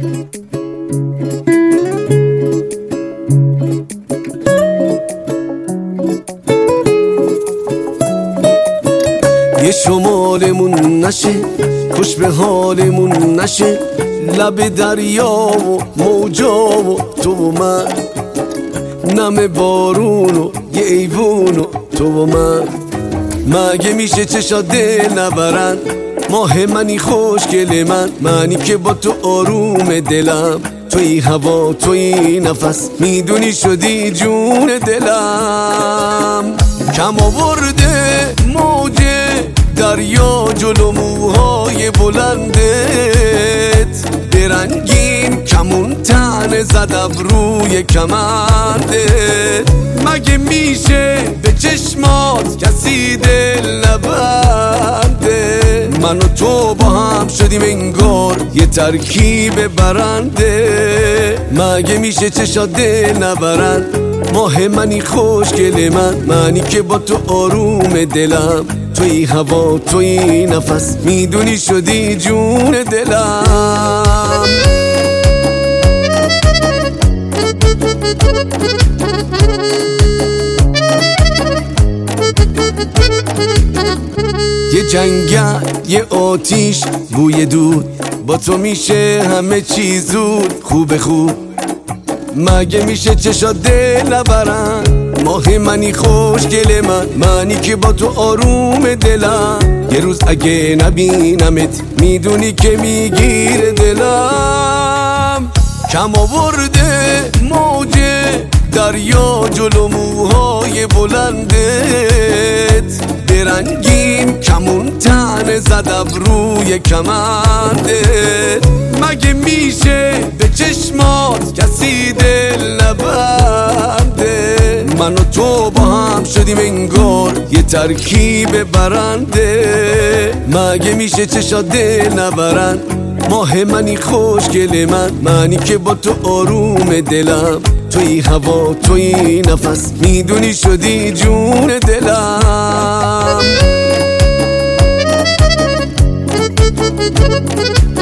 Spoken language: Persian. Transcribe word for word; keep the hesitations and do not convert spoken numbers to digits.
یه شمالمون نشه، خوش به حالمون نشه، لب دریا و موجا و تو و من، نم بارون و یه ایوون و تو و من. مگه میشه چشا دل نبرن، ماه منی خوشگل من، منی که با تو آروم دلم، توی هوا توی نفس، میدونی شدی جون دلم. کم آورده موجه دریا جلو موهای بلندت، برنگین کمون تنه زدم روی کمندت. مگه میشه به چشمات کسی دل نبنده، من و تو با هم شدیم انگار یه ترکیب برنده. مگه میشه چشات دل نبرن، ماه منی خوشگل من، منی که با تو آروم دلم، توی هوا توی نفس، میدونی شدی جون دلم. یه جنگل یه آتیش بوی دود، با تو میشه همه چیز زود خوب خوب. مگه میشه چشات دل نبرن، ماه منی خوشگل من، منی که با تو آروم دلم. یه روز اگه نبینمت میدونی که میگیره دلم. کم آورده موجه دریا جلو موهای بلندت، برنگین کمون تنه زدم روی کمندت. مگه میشه به چشمات کسی دل نبنده، من و تو با هم شدیم انگار یه ترکیب برنده. مگه میشه چشات دل نبرن، ماه منی خوشگل من، منی که با تو آروم دلم، توی هوا توی نفس، میدونی شدی جون دلم.